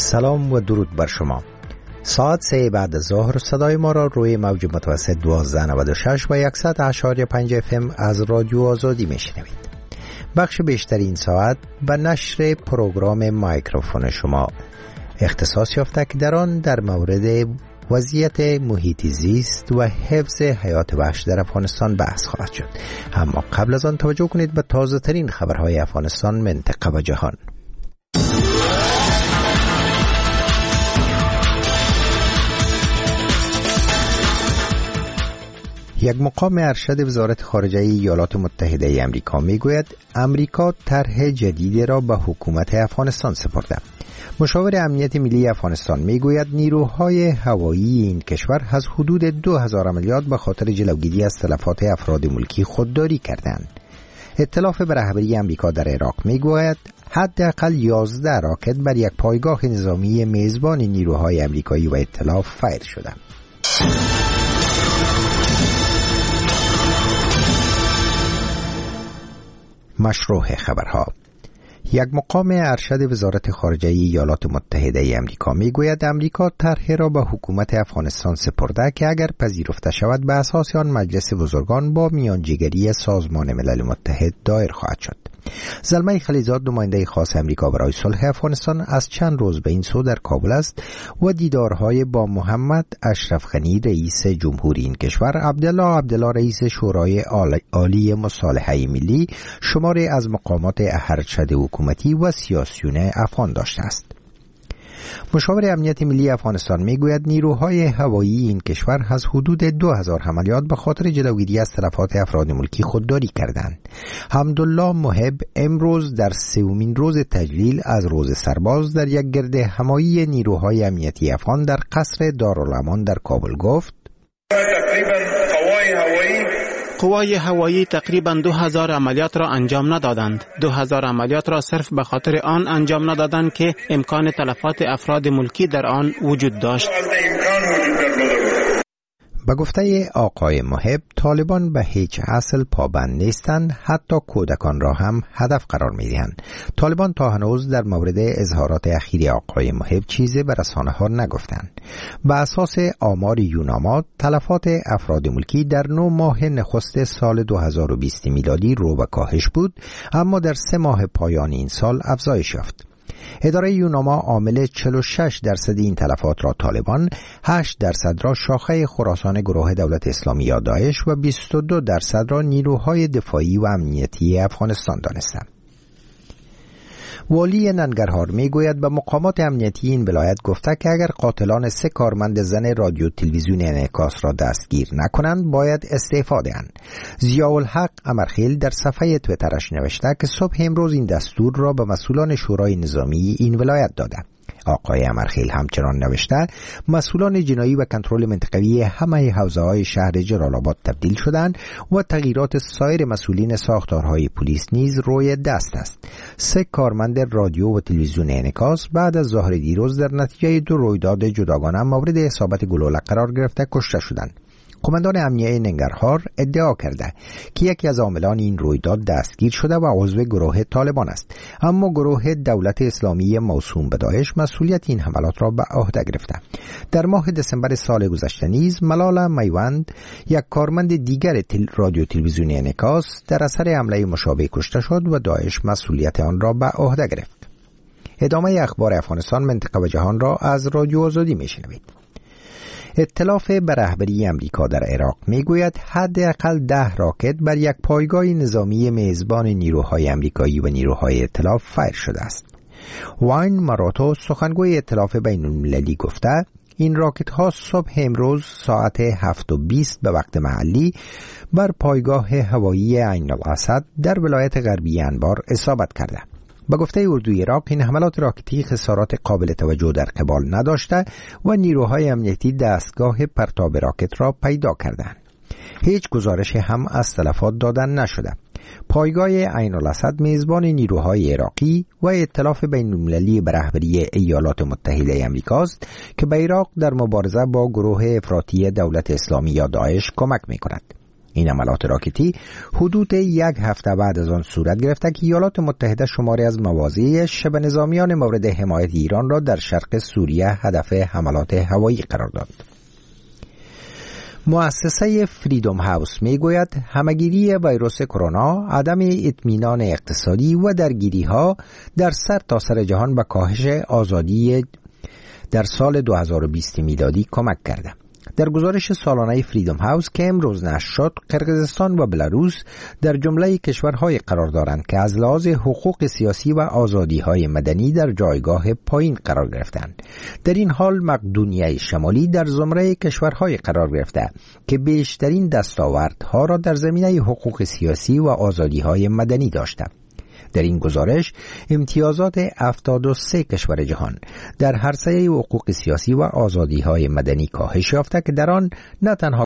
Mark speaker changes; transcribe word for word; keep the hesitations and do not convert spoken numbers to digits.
Speaker 1: سلام و درود بر شما. ساعت سه بعد از ظهر صدای ما را روی موج متوسط دوازده نود و شش و صد اشاریه پنج اف ام از رادیو آزادی میشنوید. بخش بیشتر این ساعت به نشر پروگرام مایکروفون شما اختصاص یافته که در آن در مورد وضعیت محیط زیست و حفظ حیات وحش در افغانستان بحث خواهد شد. اما قبل از آن توجه کنید به تازه ترین خبرهای افغانستان، منطقه و جهان. یک مقام ارشد وزارت خارجه ایالات متحده آمریکا میگوید امریکا طرح جدیدی را به حکومت افغانستان سپرده. مشاور امنیت ملی افغانستان میگوید نیروهای هوایی این کشور از حدود دو هزار عملیات به خاطر جلوگیری از تلفات افراد ملکی خودداری کردند. ائتلاف به رهبری امریکا در عراق میگوید حداقل یازده راکت بر یک پایگاه نظامی میزبان نیروهای امریکایی و ائتلاف فایر شده. مشروع خبرها. یک مقام ارشد وزارت خارجه ایالات متحده آمریکا میگوید امریکا طرحی را به حکومت افغانستان سپرده که اگر پذیرفته شود به اساس آن مجلس بزرگان با میانجیگری سازمان ملل متحد دایر خواهد شد. زلمه خلیزاد، نماینده خاص امریکا برای صلح افغانستان، از چند روز به این سو در کابل است و دیدارهای با محمد اشرف غنی رئیس جمهوری این کشور، عبدالله عبدالله رئیس شورای عالی مصالحه ملی، شماری از مقامات ارشد حکومتی و سیاسیون افغان داشته است. مشاور امنیت ملی افغانستان میگوید نیروهای هوایی این کشور از حدود دو هزار عملیات به خاطر جلوگیری از تلفات افراد ملکی خودداری کردند. حمدالله محب امروز در سومین روز تجلیل از روز سرباز در یک گرد همایی نیروهای امنیتی افغان در قصر دارالامان در کابل گفت
Speaker 2: قوای هوایی تقریباً دو هزار عملیات را انجام ندادند. دو هزار عملیات را صرف به خاطر آن انجام ندادند که امکان تلفات افراد ملکی در آن وجود داشت.
Speaker 1: به گفته آقای محب، طالبان به هیچ اصل پابند نیستند، حتی کودکان را هم هدف قرار می‌دهند. طالبان تا هنوز در مورد اظهارات اخیر آقای محب چیزی به رسانه‌ها نگفتند. به اساس آمار یوناما، تلفات افراد ملکی در نه ماه نخست سال دو هزار و بیست میلادی رو به کاهش بود، اما در سه ماه پایان این سال افزایش یافت. اداره یوناما عامل چهل و شش درصد این تلفات را طالبان، هشت درصد را شاخه خراسان گروه دولت اسلامی یا داعش و بیست و دو درصد را نیروهای دفاعی و امنیتی افغانستان دانستند. والی ننگرهار میگوید به مقامات امنیتی این ولایت گفته که اگر قاتلان سه کارمند زن رادیو تلویزیون انعکاس را دستگیر نکنند باید استعفا دهند. ضیاءالحق امرخیل در صفحه تویترش نوشته که صبح امروز این دستور را به مسئولان شورای نظامی این ولایت داده. آقای امرخیل همچنان نوشته مسئولان جنایی و کنترل منطقوی همه حوزه‌های شهر جلال آباد تبدیل شدند و تغییرات سایر مسئولین ساختارهای پلیس نیز روی دست است. سه کارمند رادیو و تلویزیون انعکاس بعد از ظهر دیروز در نتیجه دو رویداد جداگانه مورد اصابت گلوله قرار گرفته کشته شدند. قماندان امنیه ننگرهار ادعا کرده که یکی از عاملان این رویداد دستگیر شده و عضو گروه طالبان است، اما گروه دولت اسلامی موسوم به داعش مسئولیت این حملات را به عهده گرفته. در ماه دسامبر سال گذشته نیز ملال میوند، یک کارمند دیگر تل رادیو تلویزیونی انعکاس، در اثر حمله مشابه کشته شد و داعش مسئولیت آن را به عهده گرفت. ادامه اخبار افغانستان، منطقه و جهان را از رادیو آزادی میشنوید. ائتلاف به رهبری امریکا در عراق میگوید حداقل ده راکت بر یک پایگاه نظامی میزبان نیروهای امریکایی و نیروهای ائتلاف فایر شده است. واین ماراتو، سخنگوی ائتلاف بین المللی، گفته این راکت ها صبح امروز ساعت هفت و بیست به وقت محلی بر پایگاه هوایی عین الاسد در ولایت غربی انبار اصابت کرده. به گفته اردوی عراق این حملات راکتی خسارات قابل توجه در قبال نداشته و نیروهای امنیتی دستگاه پرتاب راکت را پیدا کردند. هیچ گزارش هم از تلفات دادن نشده. پایگاه عین الاسد میزبان نیروهای عراقی و ائتلاف بین المللی به رهبری ایالات متحده آمریکاست که به عراق در مبارزه با گروه افراطی دولت اسلامی یا داعش کمک می‌کند. این عملات راکتی حدود یک هفته بعد از آن صورت گرفته که ایالات متحده شماری از مواضع شبه نظامیان مورد حمایت ایران را در شرق سوریه هدف حملات هوایی قرار داد. مؤسسه فریدم هاوس می گوید همگیری ویروس کرونا، عدم اطمینان اقتصادی و درگیری ها در سر تا سر جهان به کاهش آزادی در سال دو هزار و بیست میلادی کمک کرده. در گزارش سالانه فریدم هاوس که امروز نشر شد، قرقیزستان و بلاروس در جمله کشورهای قرار دارند که از لحاظ حقوق سیاسی و آزادی‌های مدنی در جایگاه پایین قرار گرفتند. در این حال مقدونیه شمالی در زمره کشورهای قرار گرفته که بیشترین دستاوردها را در زمینه حقوق سیاسی و آزادی‌های مدنی داشته. در این گزارش امتیازات هفتاد و سه کشور جهان در عرصه حقوق سیاسی و آزادی‌های مدنی کاهش یافته که در آن نه تنها